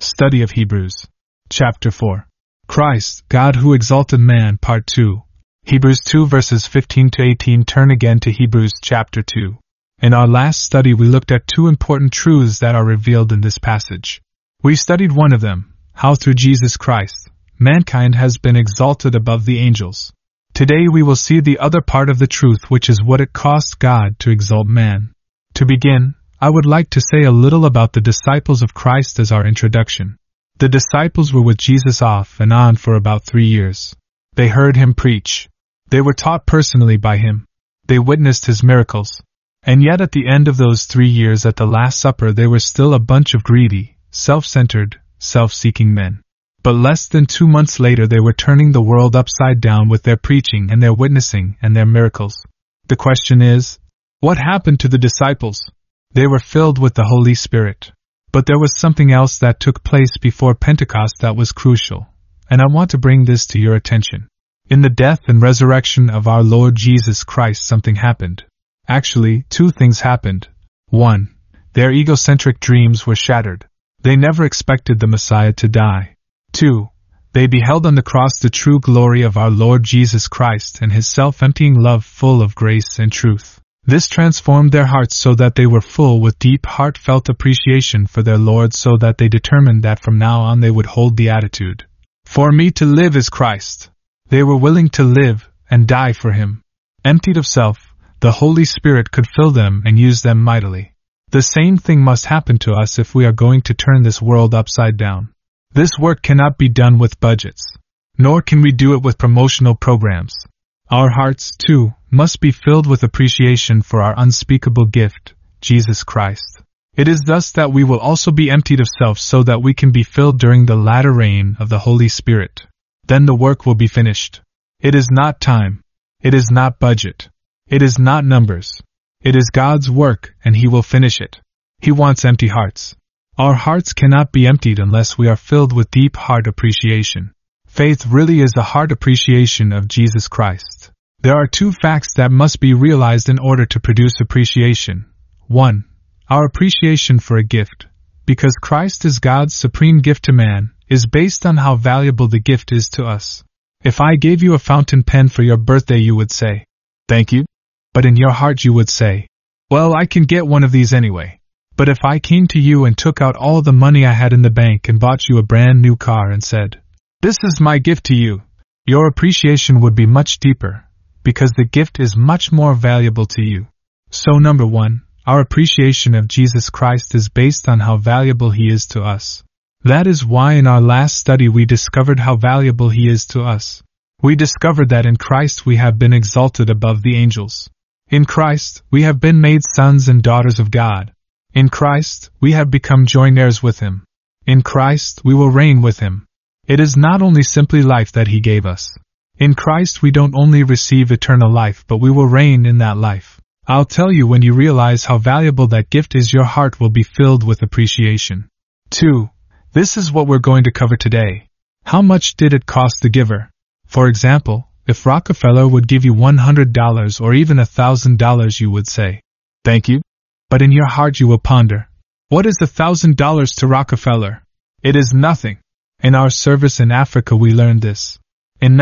Study of Hebrews. Chapter 4. Christ, God who exalted man, Part 2. Hebrews 2 verses 15 to 18. Turn again to Hebrews chapter 2. In our last study we looked at two important truths that are revealed in this passage. We studied one of them, how through Jesus Christ, mankind has been exalted above the angels. Today we will see the other part of the truth, which is what it cost God to exalt man. To begin, I would like to say a little about the disciples of Christ as our introduction. The disciples were with Jesus off and on for about 3 years. They heard him preach. They were taught personally by him. They witnessed his miracles. And yet at the end of those 3 years at the Last Supper they were still a bunch of greedy, self-centered, self-seeking men. But less than 2 months later they were turning the world upside down with their preaching and their witnessing and their miracles. The question is, what happened to the disciples? They were filled with the Holy Spirit. But there was something else that took place before Pentecost that was crucial, and I want to bring this to your attention. In the death and resurrection of our Lord Jesus Christ something happened. Actually, 2 things happened. 1. Their egocentric dreams were shattered. They never expected the Messiah to die. 2. They beheld on the cross the true glory of our Lord Jesus Christ and his self-emptying love full of grace and truth. This transformed their hearts so that they were full with deep heartfelt appreciation for their Lord, so that they determined that from now on they would hold the attitude, "For me to live is Christ." They were willing to live and die for him. Emptied of self, the Holy Spirit could fill them and use them mightily. The same thing must happen to us if we are going to turn this world upside down. This work cannot be done with budgets, nor can we do it with promotional programs. Our hearts, too, must be filled with appreciation for our unspeakable gift, Jesus Christ. It is thus that we will also be emptied of self so that we can be filled during the latter reign of the Holy Spirit. Then the work will be finished. It is not time. It is not budget. It is not numbers. It is God's work, and he will finish it. He wants empty hearts. Our hearts cannot be emptied unless we are filled with deep heart appreciation. Faith really is a heart appreciation of Jesus Christ. There are 2 facts that must be realized in order to produce appreciation. 1. Our appreciation for a gift, because Christ is God's supreme gift to man, is based on how valuable the gift is to us. If I gave you a fountain pen for your birthday, you would say, "Thank you." But in your heart you would say, "Well, I can get one of these anyway." But if I came to you and took out all the money I had in the bank and bought you a brand new car and said, "This is my gift to you," your appreciation would be much deeper, because the gift is much more valuable to you. So number 1, our appreciation of Jesus Christ is based on how valuable he is to us. That is why in our last study we discovered how valuable he is to us. We discovered that in Christ we have been exalted above the angels. In Christ, we have been made sons and daughters of God. In Christ, we have become joint heirs with him. In Christ, we will reign with him. It is not only simply life that he gave us. In Christ we don't only receive eternal life, but we will reign in that life. I'll tell you, when you realize how valuable that gift is, your heart will be filled with appreciation. 2. This is what we're going to cover today. How much did it cost the giver? For example, if Rockefeller would give you $100 or even $1,000, you would say, "Thank you." But in your heart you will ponder, what is $1,000 to Rockefeller? It is nothing. In our service in Africa we learned this. In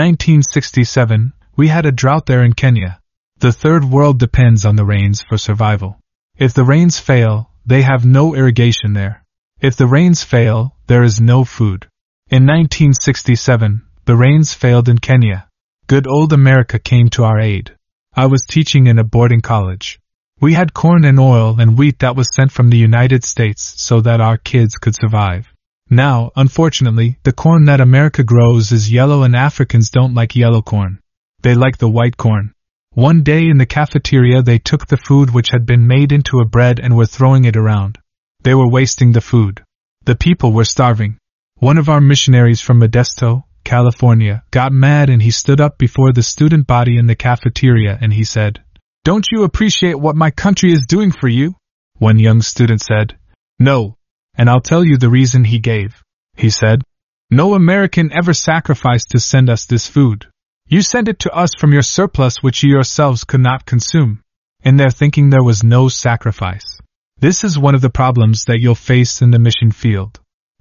1967, we had a drought there in Kenya. The third world depends on the rains for survival. If the rains fail, they have no irrigation there. If the rains fail, there is no food. In 1967, the rains failed in Kenya. Good old America came to our aid. I was teaching in a boarding college. We had corn and oil and wheat that was sent from the United States so that our kids could survive. Now, unfortunately, the corn that America grows is yellow and Africans don't like yellow corn. They like the white corn. One day in the cafeteria they took the food which had been made into a bread and were throwing it around. They were wasting the food. The people were starving. One of our missionaries from Modesto, California, got mad and he stood up before the student body in the cafeteria and he said, "Don't you appreciate what my country is doing for you?" One young student said, "No. And I'll tell you the reason he gave." He said, "No American ever sacrificed to send us this food. You sent it to us from your surplus which you yourselves could not consume." In their thinking there was no sacrifice. This is one of the problems that you'll face in the mission field.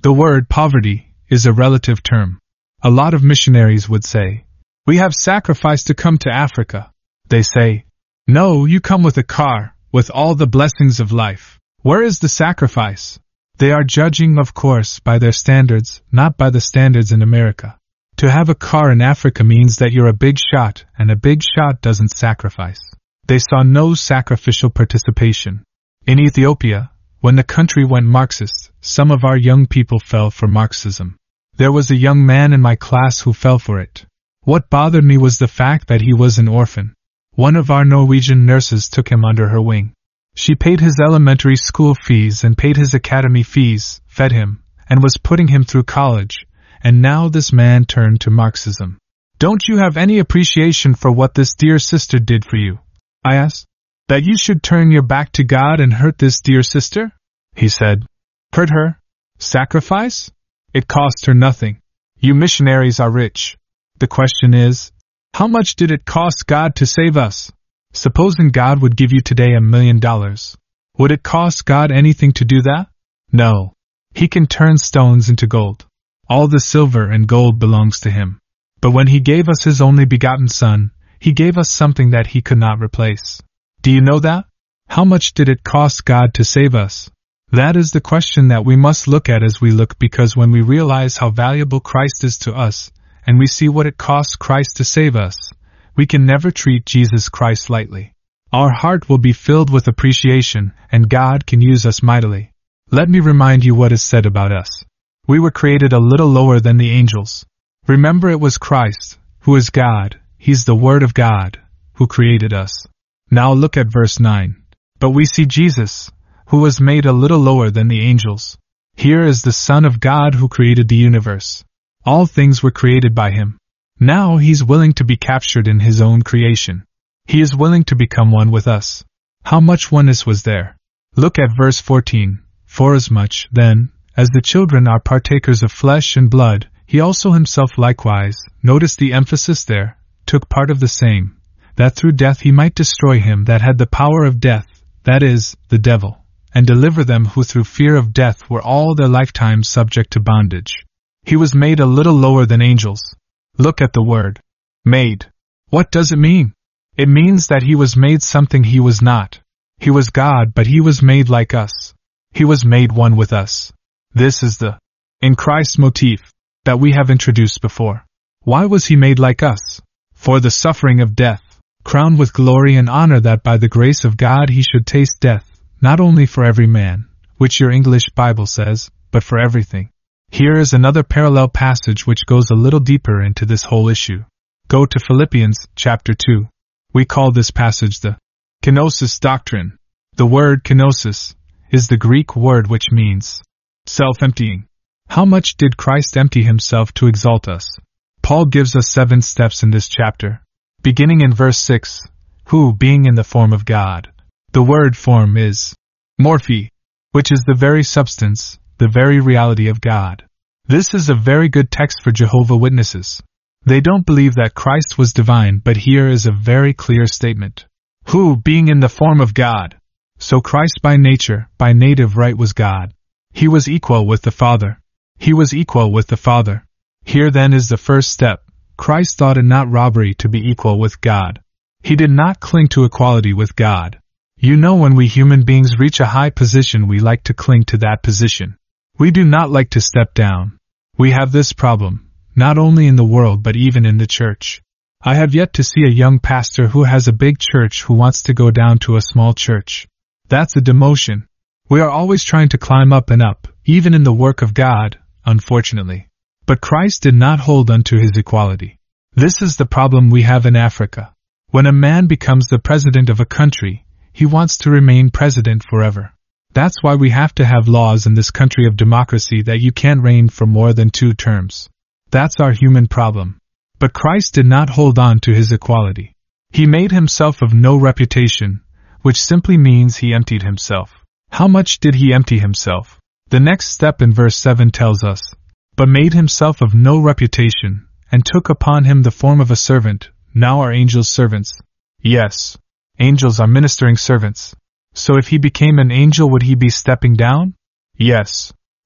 The word poverty is a relative term. A lot of missionaries would say, "We have sacrificed to come to Africa." They say, "No, you come with a car, with all the blessings of life. Where is the sacrifice?" They are judging, of course, by their standards, not by the standards in America. To have a car in Africa means that you're a big shot, and a big shot doesn't sacrifice. They saw no sacrificial participation. In Ethiopia, when the country went Marxist, some of our young people fell for Marxism. There was a young man in my class who fell for it. What bothered me was the fact that he was an orphan. One of our Norwegian nurses took him under her wing. She paid his elementary school fees and paid his academy fees, fed him, and was putting him through college, and now this man turned to Marxism. "Don't you have any appreciation for what this dear sister did for you?" I asked. "That you should turn your back to God and hurt this dear sister?" He said. "Hurt her? Sacrifice? It cost her nothing. You missionaries are rich. The question is, how much did it cost God to save us? Supposing God would give you today $1 million. Would it cost God anything to do that? No. He can turn stones into gold. All the silver and gold belongs to Him. But when He gave us His only begotten Son, He gave us something that He could not replace. Do you know that? How much did it cost God to save us? That is the question that we must look at as we look, because when we realize how valuable Christ is to us, and we see what it costs Christ to save us, we can never treat Jesus Christ lightly. Our heart will be filled with appreciation, and God can use us mightily. Let me remind you what is said about us. We were created a little lower than the angels. Remember, it was Christ, who is God, He's the Word of God, who created us. Now look at verse 9. But we see Jesus, who was made a little lower than the angels. Here is the Son of God who created the universe. All things were created by Him. Now He's willing to be captured in His own creation. He is willing to become one with us. How much oneness was there? Look at verse 14. Forasmuch, then, as the children are partakers of flesh and blood, He also Himself likewise, notice the emphasis there, took part of the same, that through death He might destroy him that had the power of death, that is, the devil, and deliver them who through fear of death were all their lifetime subject to bondage. He was made a little lower than angels. Look at the word, made. What does it mean? It means that He was made something He was not. He was God, but He was made like us. He was made one with us. This is the in Christ motif that we have introduced before. Why was He made like us? For the suffering of death, crowned with glory and honor, that by the grace of God He should taste death, not only for every man, which your English Bible says, but for everything. Here is another parallel passage which goes a little deeper into this whole issue. Go to Philippians chapter 2. We call this passage the kenosis doctrine. The word kenosis is the Greek word which means self-emptying. How much did Christ empty Himself to exalt us? Paul gives us 7 steps in this chapter. Beginning in verse 6, who, being in the form of God. The word form is morphe, which is the very substance, the very reality of God. This is a very good text for Jehovah's Witnesses. They don't believe that Christ was divine, but here is a very clear statement. Who, being in the form of God. So Christ by nature, by native right, was God. He was equal with the Father. He was equal with the Father. Here then is the first step. Christ thought it not robbery to be equal with God. He did not cling to equality with God. You know, when we human beings reach a high position, we like to cling to that position. We do not like to step down. We have this problem, not only in the world but even in the church. I have yet to see a young pastor who has a big church who wants to go down to a small church. That's a demotion. We are always trying to climb up and up, even in the work of God, unfortunately. But Christ did not hold unto His equality. This is the problem we have in Africa. When a man becomes the president of a country, he wants to remain president forever. That's why we have to have laws in this country of democracy that you can't reign for more than 2 terms. That's our human problem. But Christ did not hold on to His equality. He made Himself of no reputation, which simply means He emptied Himself. How much did He empty Himself? The next step in verse 7 tells us, but made Himself of no reputation, and took upon Him the form of a servant. Now are angels servants? Yes. Angels are ministering servants. So if He became an angel, would He be stepping down? Yes.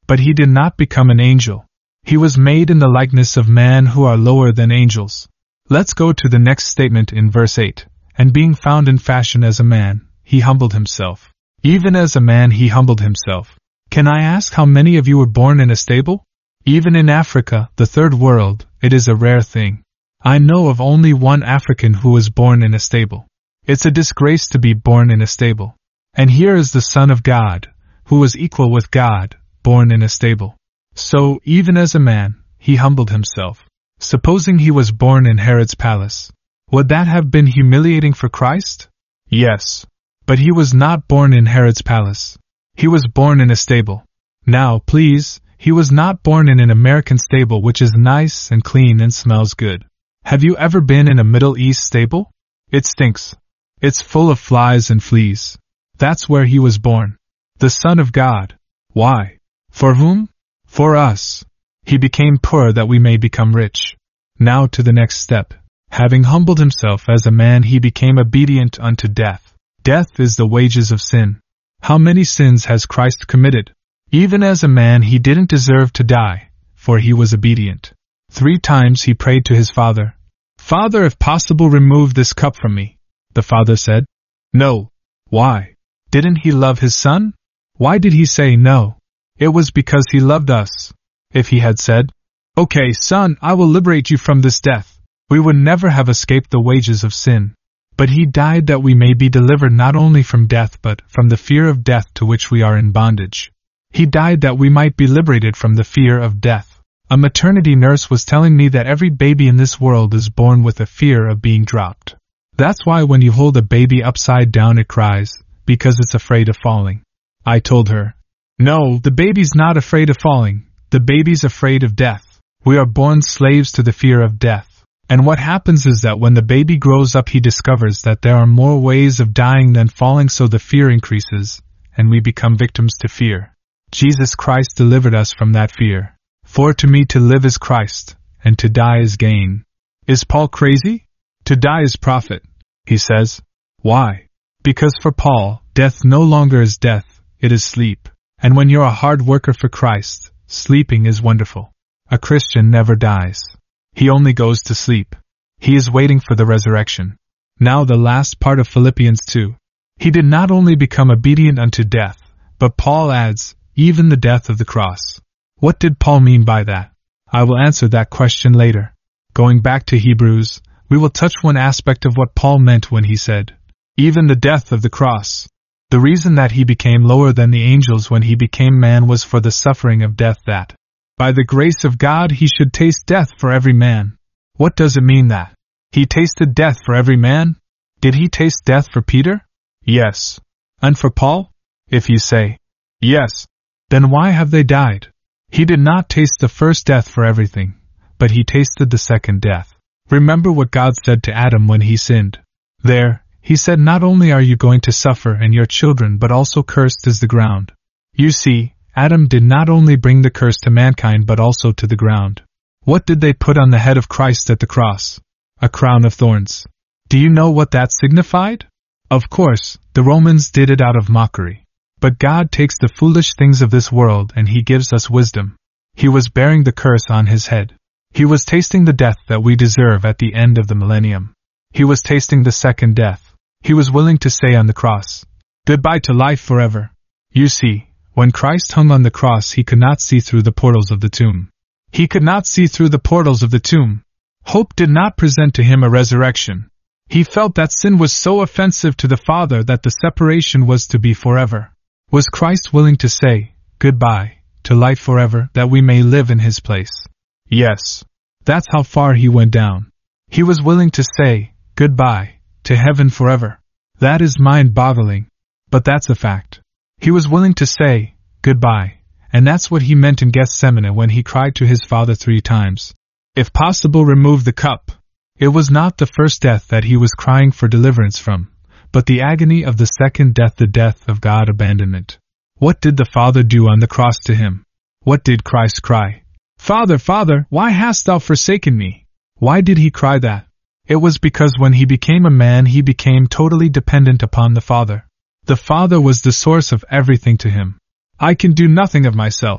But he did not become an angel. He was made in the likeness of man who are lower than angels. Let's go to the next statement in verse 8. And being found in fashion as a man, he humbled himself. Even as a man he humbled himself. Can I ask how many of you were born in a stable? Even in Africa, the third world, it is a rare thing. I know of only one African who was born in a stable. It's a disgrace to be born in a stable. And here is the Son of God, who was equal with God, born in a stable. So, even as a man, he humbled himself. Supposing he was born in Herod's palace, would that have been humiliating for Christ? Yes. But he was not born in Herod's palace. He was born in a stable. Now, please, he was not born in an American stable which is nice and clean and smells good. Have you ever been in a Middle East stable? It stinks. It's full of flies and fleas. That's where he was born. The Son of God. Why? For whom? For us. He became poor that we may become rich. Now to the next step. Having humbled himself as a man, he became obedient unto death. Death is the wages of sin. How many sins has Christ committed? Even as a man he didn't deserve to die, for he was obedient. 3 times he prayed to his Father. Father, if possible, remove this cup from me. The Father said, no. Why? Didn't he love his Son? Why did he say no? It was because he loved us. If he had said, okay, Son, I will liberate you from this death, we would never have escaped the wages of sin. But he died that we may be delivered not only from death but from the fear of death to which we are in bondage. He died that we might be liberated from the fear of death. A maternity nurse was telling me that every baby in this world is born with a fear of being dropped. That's why when you hold a baby upside down it cries, because it's afraid of falling. I told her, no, the baby's not afraid of falling, the baby's afraid of death. We are born slaves to the fear of death. And what happens is that when the baby grows up he discovers that there are more ways of dying than falling, so the fear increases, and we become victims to fear. Jesus Christ delivered us from that fear. For to me to live is Christ, and to die is gain. Is Paul crazy? To die is profit, he says. Why? Because for Paul, death no longer is death, it is sleep. And when you're a hard worker for Christ, sleeping is wonderful. A Christian never dies. He only goes to sleep. He is waiting for the resurrection. Now the last part of Philippians 2. He did not only become obedient unto death, but Paul adds, even the death of the cross. What did Paul mean by that? I will answer that question later. Going back to Hebrews, we will touch one aspect of what Paul meant when he said, even the death of the cross. The reason that he became lower than the angels when he became man was for the suffering of death, that by the grace of God he should taste death for every man. What does it mean that he tasted death for every man? Did he taste death for Peter? Yes. And for Paul? If you say, yes, then why have they died? He did not taste the first death for everything, but he tasted the second death. Remember what God said to Adam when he sinned. There, he said, not only are you going to suffer and your children, but also cursed is the ground. You see, Adam did not only bring the curse to mankind but also to the ground. What did they put on the head of Christ at the cross? A crown of thorns. Do you know what that signified? Of course, the Romans did it out of mockery. But God takes the foolish things of this world and he gives us wisdom. He was bearing the curse on his head. He was tasting the death that we deserve at the end of the millennium. He was tasting the second death. He was willing to say on the cross, goodbye to life forever. You see, when Christ hung on the cross he could not see through the portals of the tomb. He could not see through the portals of the tomb. Hope did not present to him a resurrection. He felt that sin was so offensive to the Father that the separation was to be forever. Was Christ willing to say, goodbye, to life forever, that we may live in his place? Yes. That's how far he went down. He was willing to say, goodbye, to heaven forever. That is mind-boggling. But that's a fact. He was willing to say, goodbye, and that's what he meant in Gethsemane when he cried to his Father 3 times. If possible, remove the cup. It was not the first death that he was crying for deliverance from, but the agony of the second death, the death of God abandonment. What did the Father do on the cross to him? What did Christ cry? Father, Father, why hast thou forsaken me? Why did he cry that? It was because when he became a man he became totally dependent upon the Father. The Father was the source of everything to him. I can do nothing of myself.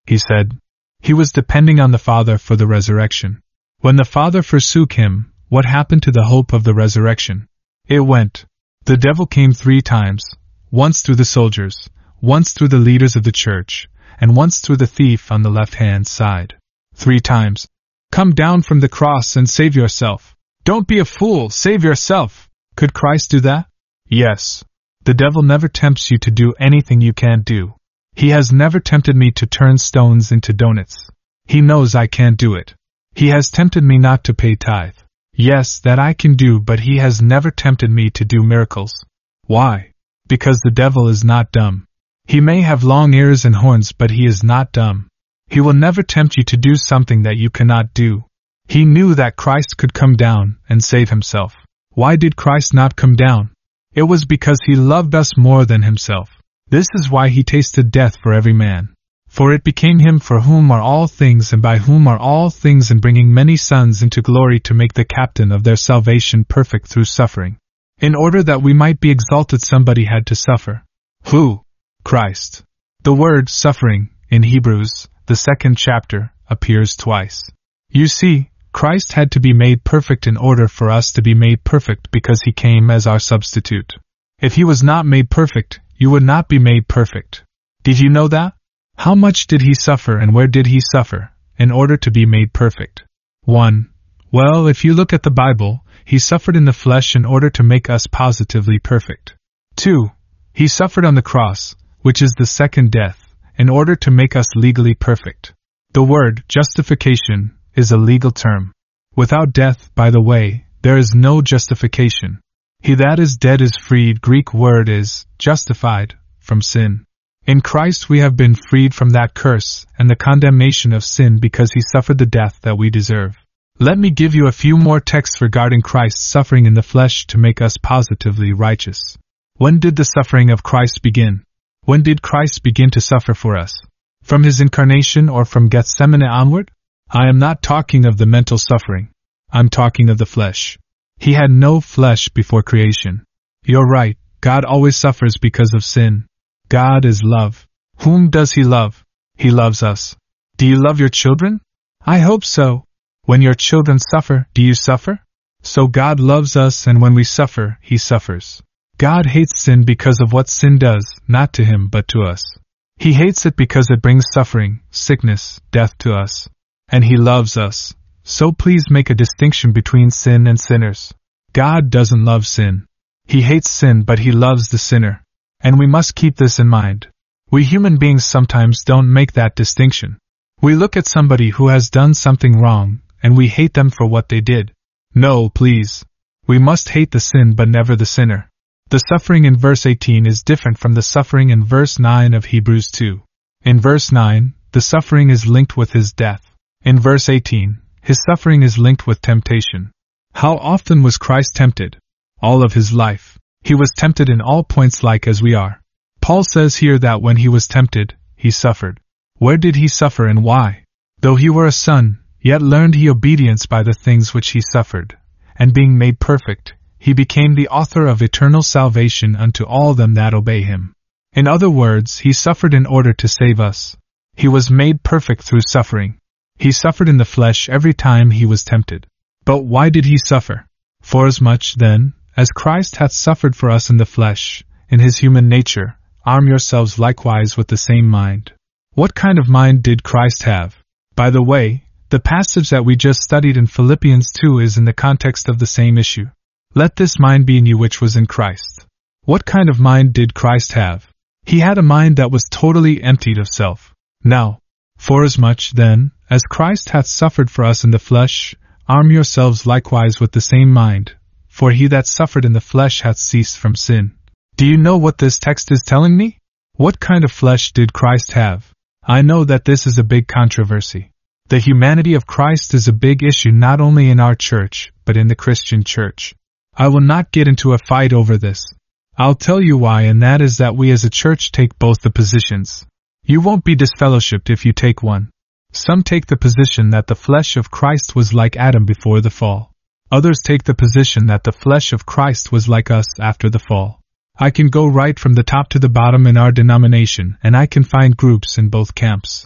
he said. He was depending on the Father for the resurrection. When the Father forsook him, what happened to the hope of the resurrection? It went. The devil came 3 times, once through the soldiers, once through the leaders of the church, and once through the thief on the left-hand side. 3 times. Come down from the cross and save yourself. Don't be a fool, save yourself. Could Christ do that? Yes. The devil never tempts you to do anything you can't do. He has never tempted me to turn stones into donuts. He knows I can't do it. He has tempted me not to pay tithe. Yes, that I can do, but he has never tempted me to do miracles. Why? Because the devil is not dumb. He may have long ears and horns, but he is not dumb. He will never tempt you to do something that you cannot do. He knew that Christ could come down and save himself. Why did Christ not come down? It was because he loved us more than himself. This is why he tasted death for every man. For it became him for whom are all things and by whom are all things, and bringing many sons into glory, to make the captain of their salvation perfect through suffering. In order that we might be exalted, somebody had to suffer. Who? Christ. The word suffering, in Hebrews, the 2nd chapter, appears twice. You see, Christ had to be made perfect in order for us to be made perfect, because he came as our substitute. If he was not made perfect, you would not be made perfect. Did you know that? How much did he suffer, and where did he suffer, in order to be made perfect? 1. Well, if you look at the Bible, he suffered in the flesh in order to make us positively perfect. 2. He suffered on the cross, which is the second death, in order to make us legally perfect. The word justification is a legal term. Without death, by the way, there is no justification. He that is dead is freed. Greek word is justified from sin. In Christ we have been freed from that curse and the condemnation of sin, because he suffered the death that we deserve. Let me give you a few more texts regarding Christ's suffering in the flesh to make us positively righteous. When did the suffering of Christ begin? When did Christ begin to suffer for us? From his incarnation or from Gethsemane onward? I am not talking of the mental suffering. I'm talking of the flesh. He had no flesh before creation. You're right, God always suffers because of sin. God is love. Whom does he love? He loves us. Do you love your children? I hope so. When your children suffer, do you suffer? So God loves us, and when we suffer, he suffers. God hates sin because of what sin does, not to him but to us. He hates it because it brings suffering, sickness, death to us. And he loves us. So please make a distinction between sin and sinners. God doesn't love sin. He hates sin, but he loves the sinner. And we must keep this in mind. We human beings sometimes don't make that distinction. We look at somebody who has done something wrong, and we hate them for what they did. No, please. We must hate the sin but never the sinner. The suffering in verse 18 is different from the suffering in verse 9 of Hebrews 2. In verse 9, the suffering is linked with his death. In verse 18, his suffering is linked with temptation. How often was Christ tempted? All of his life. He was tempted in all points like as we are. Paul says here that when he was tempted, he suffered. Where did he suffer and why? Though he were a son, yet learned he obedience by the things which he suffered, and being made perfect, he became the author of eternal salvation unto all them that obey him. In other words, he suffered in order to save us. He was made perfect through suffering. He suffered in the flesh every time he was tempted. But why did he suffer? Forasmuch, then, as Christ hath suffered for us in the flesh, in his human nature, arm yourselves likewise with the same mind. What kind of mind did Christ have? By the way, the passage that we just studied in Philippians 2 is in the context of the same issue. Let this mind be in you which was in Christ. What kind of mind did Christ have? He had a mind that was totally emptied of self. Now, forasmuch, then, as Christ hath suffered for us in the flesh, arm yourselves likewise with the same mind. For he that suffered in the flesh hath ceased from sin. Do you know what this text is telling me? What kind of flesh did Christ have? I know that this is a big controversy. The humanity of Christ is a big issue not only in our church, but in the Christian church. I will not get into a fight over this. I'll tell you why, and that is that we as a church take both the positions. You won't be disfellowshipped if you take one. Some take the position that the flesh of Christ was like Adam before the fall. Others take the position that the flesh of Christ was like us after the fall. I can go right from the top to the bottom in our denomination, and I can find groups in both camps.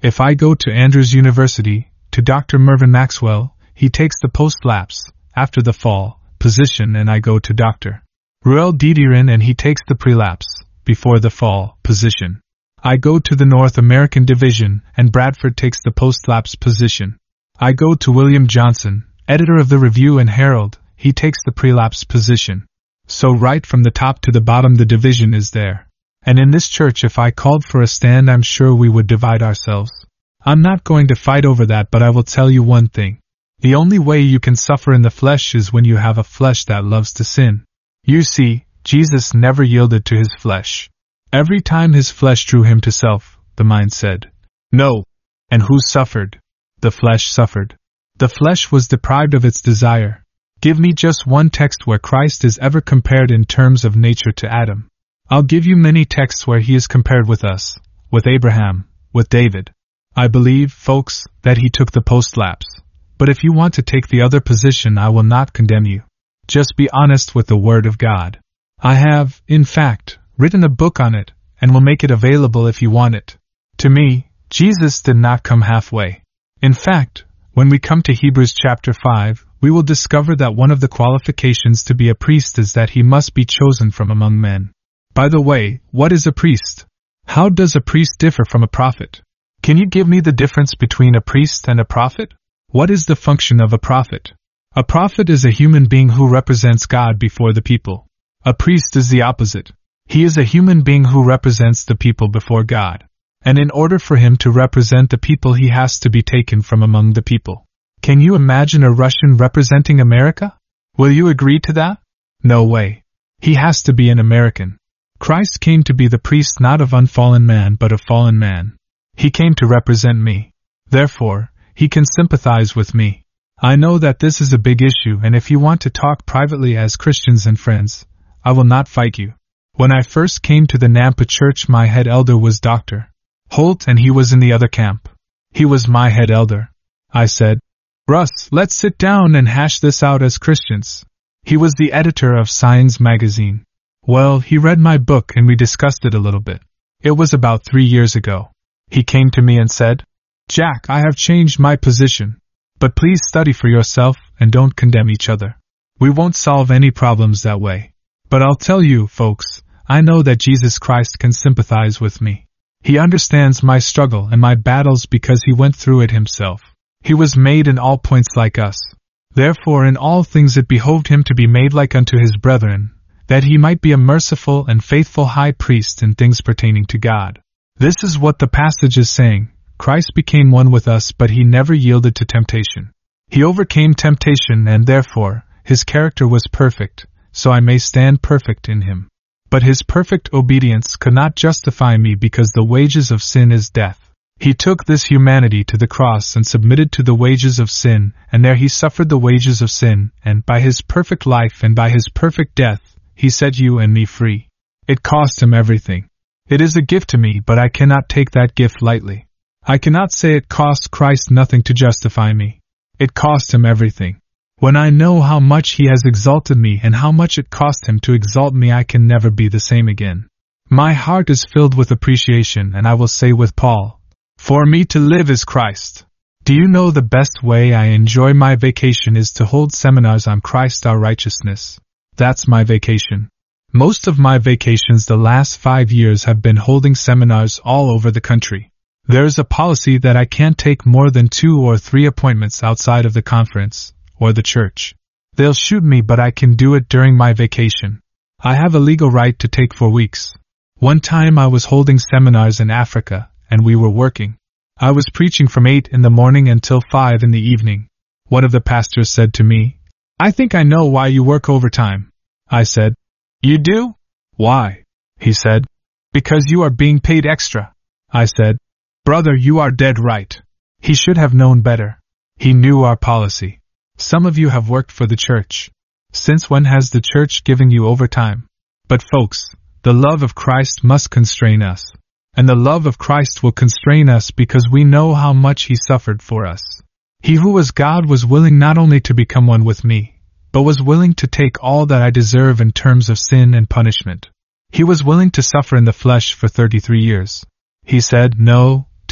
If I go to Andrews University, to Dr. Mervyn Maxwell, he takes the post-lapse, after the fall, position, and I go to Dr. Ruel Didirin and he takes the prelapse, before the fall, position. I go to the North American Division and Bradford takes the post-lapse position. I go to William Johnson, editor of the Review and Herald, he takes the prelapse position. So right from the top to the bottom the division is there. And in this church if I called for a stand I'm sure we would divide ourselves. I'm not going to fight over that, but I will tell you one thing. The only way you can suffer in the flesh is when you have a flesh that loves to sin. You see, Jesus never yielded to his flesh. Every time his flesh drew him to self, the mind said, no. And who suffered? The flesh suffered. The flesh was deprived of its desire. Give me just one text where Christ is ever compared in terms of nature to Adam. I'll give you many texts where he is compared with us, with Abraham, with David. I believe, folks, that he took the post-lapse. But if you want to take the other position, I will not condemn you. Just be honest with the Word of God. I have, in fact, written a book on it, and will make it available if you want it. To me, Jesus did not come halfway. In fact, when we come to Hebrews chapter 5, we will discover that one of the qualifications to be a priest is that he must be chosen from among men. By the way, what is a priest? How does a priest differ from a prophet? Can you give me the difference between a priest and a prophet? What is the function of a prophet? A prophet is a human being who represents God before the people. A priest is the opposite. He is a human being who represents the people before God. And in order for him to represent the people he has to be taken from among the people. Can you imagine a Russian representing America? Will you agree to that? No way. He has to be an American. Christ came to be the priest not of unfallen man but of fallen man. He came to represent me. Therefore, he can sympathize with me. I know that this is a big issue, and if you want to talk privately as Christians and friends, I will not fight you. When I first came to the Nampa church, my head elder was Dr. Holt, and he was in the other camp. He was my head elder. I said, Russ, let's sit down and hash this out as Christians. He was the editor of Science magazine. Well, he read my book and we discussed it a little bit. It was about 3 years ago. He came to me and said, Jack, I have changed my position. But please study for yourself and don't condemn each other. We won't solve any problems that way. But I'll tell you, folks, I know that Jesus Christ can sympathize with me. He understands my struggle and my battles because he went through it himself. He was made in all points like us. Therefore in all things it behoved him to be made like unto his brethren, that he might be a merciful and faithful high priest in things pertaining to God. This is what the passage is saying. Christ became one with us, but he never yielded to temptation. He overcame temptation and therefore, his character was perfect, so I may stand perfect in him. But his perfect obedience could not justify me because the wages of sin is death. He took this humanity to the cross and submitted to the wages of sin, and there he suffered the wages of sin, and by his perfect life and by his perfect death, he set you and me free. It cost him everything. It is a gift to me, but I cannot take that gift lightly. I cannot say it cost Christ nothing to justify me. It cost him everything. When I know how much he has exalted me and how much it cost him to exalt me, I can never be the same again. My heart is filled with appreciation, and I will say with Paul, for me to live is Christ. Do you know the best way I enjoy my vacation is to hold seminars on Christ our righteousness? That's my vacation. Most of my vacations the last 5 years have been holding seminars all over the country. There is a policy that I can't take more than 2 or 3 appointments outside of the conference, or the church. They'll shoot me, but I can do it during my vacation. I have a legal right to take 4 weeks. One time I was holding seminars in Africa, and we were working. I was preaching from 8 in the morning until 5 in the evening. One of the pastors said to me, I think I know why you work overtime. I said, You do? Why? He said, Because you are being paid extra. I said, Brother, you are dead right. He should have known better. He knew our policy. Some of you have worked for the church. Since when has the church given you overtime? But folks, the love of Christ must constrain us. And the love of Christ will constrain us because we know how much he suffered for us. He who was God was willing not only to become one with me, but was willing to take all that I deserve in terms of sin and punishment. He was willing to suffer in the flesh for 33 years. He said no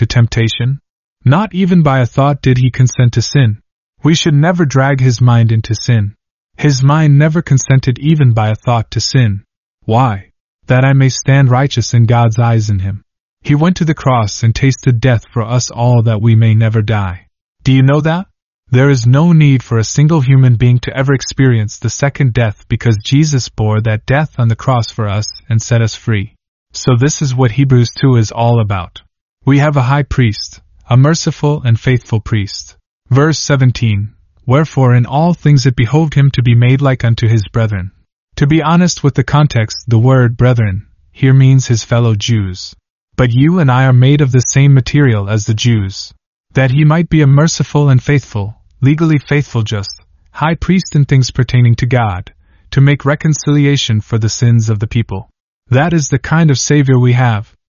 to temptation? Not even by a thought did he consent to sin. We should never drag his mind into sin. His mind never consented even by a thought to sin. Why? That I may stand righteous in God's eyes in him. He went to the cross and tasted death for us all that we may never die. Do you know that? There is no need for a single human being to ever experience the second death because Jesus bore that death on the cross for us and set us free. So this is what Hebrews 2 is all about. We have a high priest, a merciful and faithful priest. Verse 17, Wherefore in all things it behoved him to be made like unto his brethren. To be honest with the context, the word brethren here means his fellow Jews. But you and I are made of the same material as the Jews. That he might be a merciful and faithful, legally faithful just, high priest in things pertaining to God, to make reconciliation for the sins of the people. That is the kind of Savior we have.